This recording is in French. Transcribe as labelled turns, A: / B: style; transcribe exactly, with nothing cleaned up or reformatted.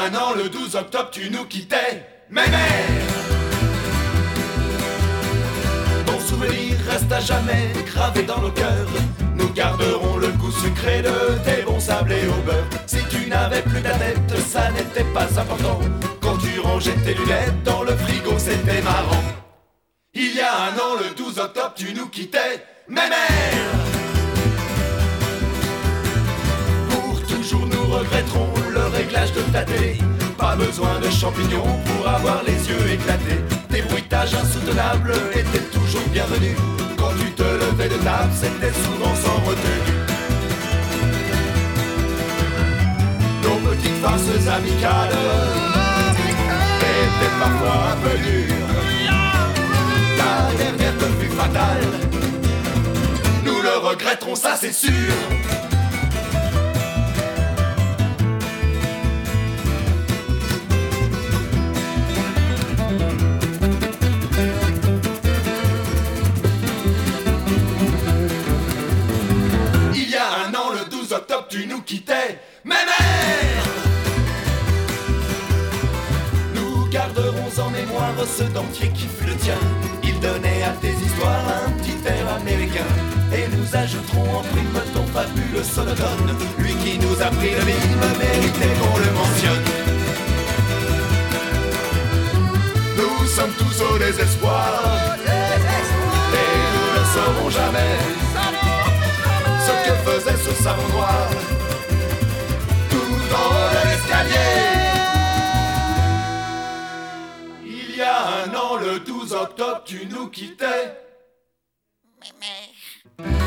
A: un an, le douze octobre, tu nous quittais. Mémère, ton souvenir reste à jamais gravé dans nos cœurs. Nous garderons le goût sucré de tes bons sablés au beurre. Si tu n'avais plus ta tête, ça n'était pas important. Quand tu rangeais tes lunettes dans le frigo, c'était marrant. Il y a un an, le douze octobre, tu nous quittais. Mémère, pour toujours nous regretterons le réglage de ta télé. Pas besoin de champignons pour avoir les yeux éclatés. Tes bruitages insoutenables étaient toujours bienvenus. Quand tu te levais de table, c'était souvent sans retenue. Nos petites farces amicales étaient parfois un peu dures. La dernière te fut fatale. Nous le regretterons, ça c'est sûr. Il y a un an, le douze octobre, tu nous quittais. Mémère, nous garderons en mémoire ce dentier qui fut le tien. Il donnait à tes histoires un petit air américain. Et nous ajouterons en prime ton fabuleux sonotone. Lui qui nous a pris le mime méritait qu'on le mentionne. Nous sommes tous au désespoir et nous ne saurons jamais ce que faisait ce savon noir tout en haut de l'escalier. Il y a un an, le douze octobre, tu nous quittais.
B: Mémère.